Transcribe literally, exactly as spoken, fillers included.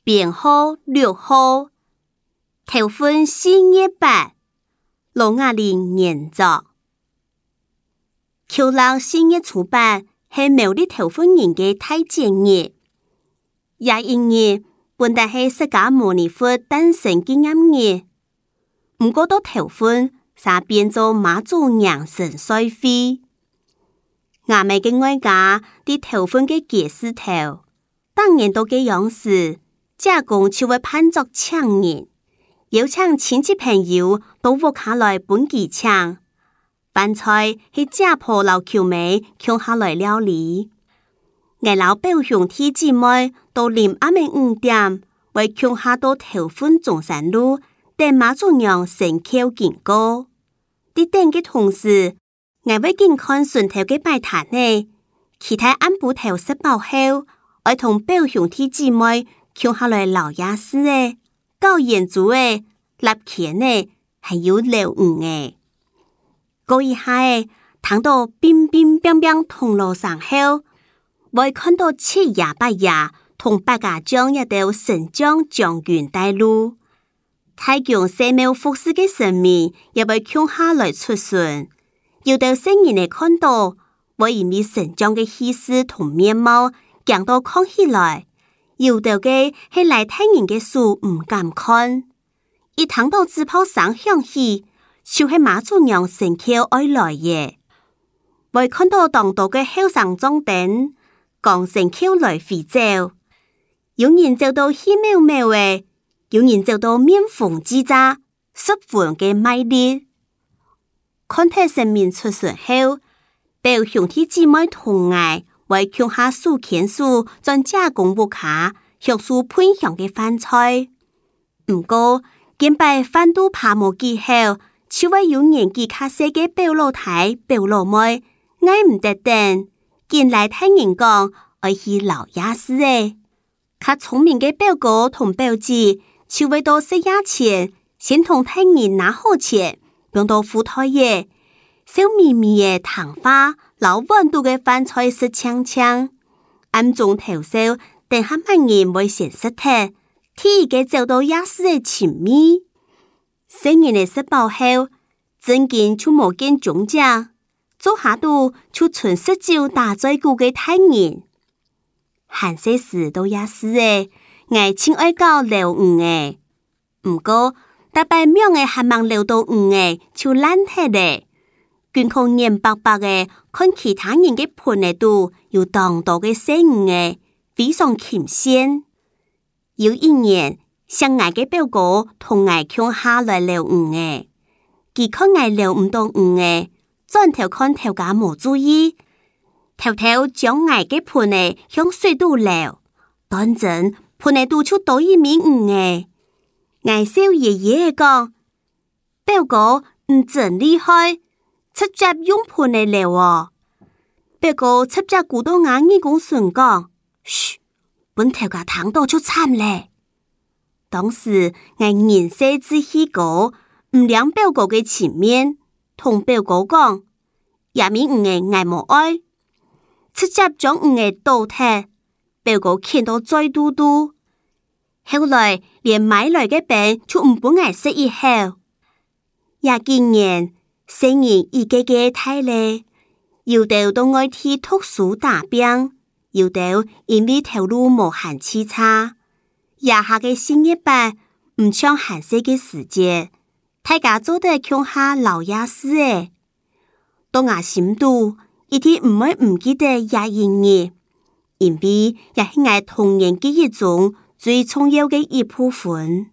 编號六號，頭份四月八，羅雅玲研作。求老四月初八係苗栗頭份人嘅大節日，也因日本來係釋迦牟尼佛誕生紀念日。唔過到頭份，才變做媽祖娘神賽會。亞美嘅外家啲頭份嘅解釋頭，當然都嘅樣式，加工就會盼作搶人，邀請親戚朋友到屋下來本地搶。飯菜係家婆老蕎妹搶下來料理。我老表兄弟姊妹到臨暗暝五點，為搶下到頭份中山路，等媽祖娘神轎經過。啲等嘅同時，我會見看順頭嘅擺攤呢，其他安補頭食飽後，我同表兄弟姊妹搶下來老爺師誒，高演組誒，立錢誒，還有劉五誒。過一下誒，聽到乒乒乓乓銅鑼聲後，我看到七爺八爺同八家將一道神將將軍帶路。太強聖廟服侍嘅神明也被搶下來出巡，有到聖人嚟看到，我因為神將嘅氣勢同面貌，講到看起來，有到嘅係來睇人嘅書唔敢看，一聽到紙炮聲響起，就係媽祖娘神轎愛來嘅。我看到當道嘅後生裝燈，講神轎來回走，有人走到喜妙妙嘅。有人做到面紅耳扎，十分嘅賣力。看睇神明出巡後，表兄弟姊妹同愛為搶下數錢數，將加工屋下享受分享嘅飯菜。唔過，見擺飯都拍無幾後，就為有人記卡些嘅表老太、表老妹，愛唔得等，見來聽人講，愛去老爺師誒。較聰明嘅表哥同表姐。就為到食牙錢，先同聽人拿好錢，用到富台嘢，小咪咪嘅糖花，老溫度嘅飯菜食嗆嗆，暗中投手，等下乜人會先食睇，天嘅走到牙師嘅前面，成人嘅食飽後，真見就冇見中獎，做下度就純食酒打醉鼓嘅太人，閒些時都牙師誒。我親愛教留五誒，唔過大伯廟誒還望留到五誒，就爛睇咧。捐空眼白白誒，看其他人嘅盤誒度有當道嘅聲誒，非常欽羨。有一年，像我嘅表哥同我搶下來留五誒，佢看我留唔到五誒，轉頭看頭家冇注意，偷偷將我嘅盤誒向水度流，當真。盤內度出多一名五誒，我少爺爺講，表哥唔真厲害，直接用盤嚟聊哦。表哥直接鼓到眼耳公順講，噓，本頭家聽到就慘咧。當時我年歲只稀高，唔兩表哥嘅前面，同表哥講，也名五誒我冇愛，直接將五誒倒踢。表哥見到醉嘟嘟，後來連買來嘅餅就唔本愛食一口。也見人成人一個個太累，有的都愛去讀書打拼，有的因為頭路無限凄差。也下嘅新一輩唔像閒些嘅時節，大家做得強下老爺師誒，到我心度一啲唔會唔記得也應日。因為也係我童年記憶中最重要嘅一部分。